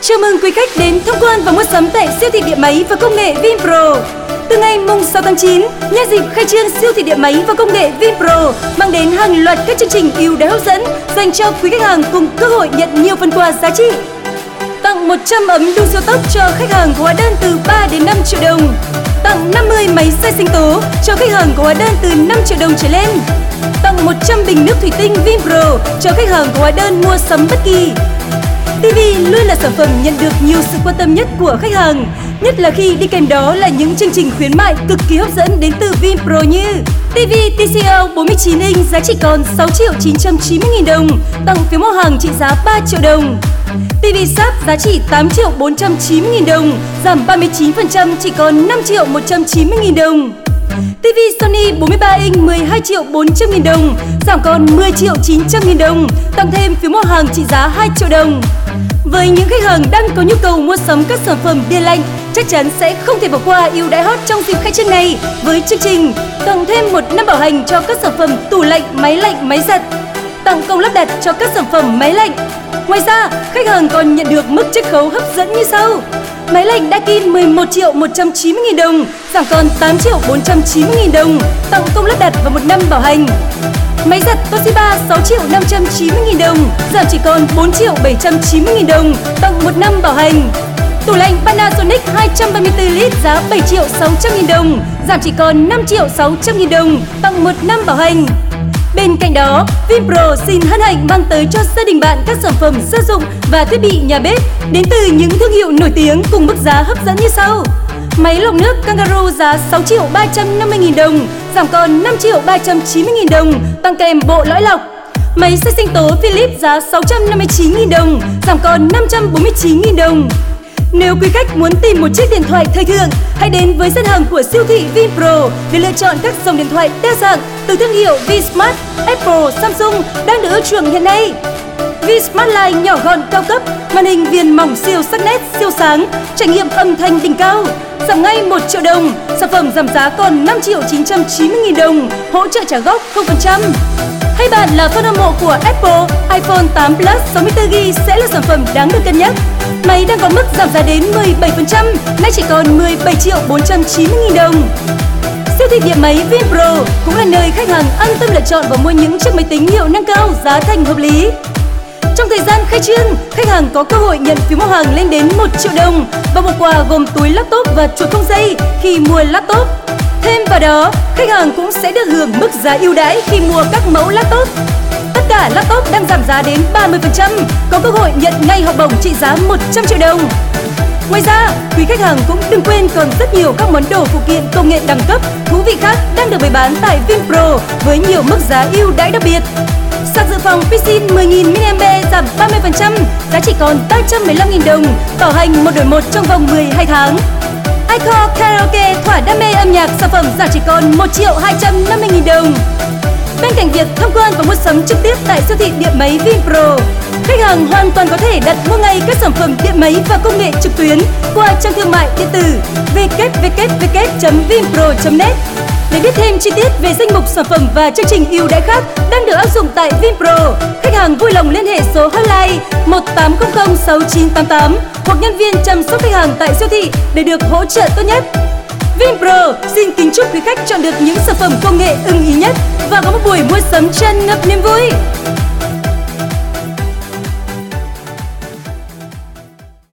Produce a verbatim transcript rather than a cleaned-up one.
Chào mừng quý khách đến tham quan và mua sắm tại siêu thị điện máy và công nghệ Vinpro. Từ ngày mùng sáu tháng chín, nhân dịp khai trương siêu thị điện máy và công nghệ Vinpro mang đến hàng loạt các chương trình ưu đãi hấp dẫn dành cho quý khách hàng cùng cơ hội nhận nhiều phần quà giá trị. Tặng một trăm ấm đun siêu tốc cho khách hàng có hóa đơn từ ba đến năm triệu đồng. Tặng năm mươi máy xay sinh tố cho khách hàng có hóa đơn từ năm triệu đồng trở lên. Tặng một trăm bình nước thủy tinh Vinpro cho khách hàng có hóa đơn mua sắm bất kỳ. ti vi luôn là sản phẩm nhận được nhiều sự quan tâm nhất của khách hàng, nhất là khi đi kèm đó là những chương trình khuyến mại cực kỳ hấp dẫn đến từ Vinpro như ti vi tê xê lờ bốn mươi chín inch giá trị còn sáu triệu chín trăm chín mươi nghìn đồng, tặng phiếu mua hàng trị giá ba triệu đồng. ti vi Sharp giá trị tám triệu bốn trăm chín mươi nghìn đồng, giảm ba mươi chín phần trăm chỉ còn năm triệu một trăm chín mươi nghìn đồng. ti vi Sony bốn mươi ba inch mười hai triệu bốn trăm nghìn đồng, giảm còn mười triệu chín trăm nghìn đồng, tặng thêm phiếu mua hàng trị giá hai triệu đồng. Với những khách hàng đang có nhu cầu mua sắm các sản phẩm điện lạnh, chắc chắn sẽ không thể bỏ qua ưu đãi hot trong dịp khai trương này với chương trình tặng thêm một năm bảo hành cho các sản phẩm tủ lạnh, máy lạnh, máy giặt, tặng công lắp đặt cho các sản phẩm máy lạnh. Ngoài ra, khách hàng còn nhận được mức chiết khấu hấp dẫn như sau: máy lạnh Daikin mười một triệu một trăm chín mươi nghìn đồng, giảm còn tám triệu bốn trăm chín mươi nghìn đồng, tặng công lắp đặt và một năm bảo hành. Máy giặt Toshiba sáu triệu năm trăm chín mươi nghìn đồng, giảm chỉ còn bốn triệu bảy trăm chín mươi nghìn đồng, tặng một năm bảo hành. Tủ lạnh Panasonic hai trăm ba mươi tư lít giá bảy triệu sáu trăm nghìn đồng, giảm chỉ còn năm triệu sáu trăm nghìn đồng, tặng một năm bảo hành. Bên cạnh đó, Vinpro xin hân hạnh mang tới cho gia đình bạn các sản phẩm gia dụng và thiết bị nhà bếp đến từ những thương hiệu nổi tiếng cùng mức giá hấp dẫn như sau: máy lọc nước Kangaroo giá sáu triệu ba trăm năm mươi nghìn đồng, giảm còn năm triệu ba trăm chín mươi nghìn đồng, tặng kèm bộ lõi lọc. Máy xay sinh tố Philips giá sáu trăm năm mươi chín nghìn đồng, giảm còn năm trăm bốn mươi chín nghìn đồng. Nếu quý khách muốn tìm một chiếc điện thoại thời thượng, hãy đến với gian hàng của siêu thị Vinpro để lựa chọn các dòng điện thoại đa dạng từ thương hiệu Vsmart, Apple, Samsung đang được ưa chuộng hiện nay. Vsmart Line nhỏ gọn cao cấp, màn hình viền mỏng siêu sắc nét, siêu sáng, trải nghiệm âm thanh đỉnh cao, giảm ngay một triệu đồng, sản phẩm giảm giá còn năm triệu chín trăm chín mươi nghìn đồng, hỗ trợ trả góp không phần trăm. Hay bạn là fan hâm mộ của Apple, iPhone tám Plus sáu mươi tư gi-ga-bai sẽ là sản phẩm đáng được cân nhắc. Máy đang có mức giảm giá đến mười bảy phần trăm, nay chỉ còn mười bảy triệu bốn trăm chín mươi nghìn đồng. Siêu thị điện máy Vinpro cũng là nơi khách hàng an tâm lựa chọn và mua những chiếc máy tính hiệu năng cao, giá thành hợp lý. Trong thời gian khai trương, khách hàng có cơ hội nhận phiếu mua hàng lên đến một triệu đồng và một quà gồm túi laptop và chuột không dây khi mua laptop. Thêm vào đó, khách hàng cũng sẽ được hưởng mức giá ưu đãi khi mua các mẫu laptop. Tất cả laptop đang giảm giá đến ba mươi phần trăm, có cơ hội nhận ngay học bổng trị giá một trăm triệu đồng. Ngoài ra, quý khách hàng cũng đừng quên còn rất nhiều các món đồ phụ kiện công nghệ đẳng cấp thú vị khác đang được bày bán tại Vinpro với nhiều mức giá ưu đãi đặc biệt. Sạc dự phòng Pixin mười nghìn mi-li-am-pe giảm ba mươi phần trăm, giá chỉ còn ba trăm mười lăm nghìn đồng, bảo hành một đổi một trong vòng mười hai tháng. iCore Karaoke thỏa đam mê âm nhạc, sản phẩm giảm chỉ còn một triệu hai trăm năm mươi nghìn đồng. Bên cạnh việc tham quan và mua sắm trực tiếp tại siêu thị điện máy Vinpro, khách hàng hoàn toàn có thể đặt mua ngay các sản phẩm điện máy và công nghệ trực tuyến qua trang thương mại điện tử w w w chấm vinpro chấm net. Để biết thêm chi tiết về danh mục sản phẩm và chương trình ưu đãi khác đang được áp dụng tại Vinpro, khách hàng vui lòng liên hệ số hotline một tám không không sáu chín tám tám hoặc nhân viên chăm sóc khách hàng tại siêu thị để được hỗ trợ tốt nhất. Vinpro xin kính chúc quý khách chọn được những sản phẩm công nghệ ưng ý nhất và có một buổi mua sắm tràn ngập niềm vui.